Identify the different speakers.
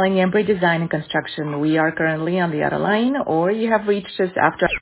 Speaker 1: calling Embry Design and Construction. We are currently on the other line, or you have reached us after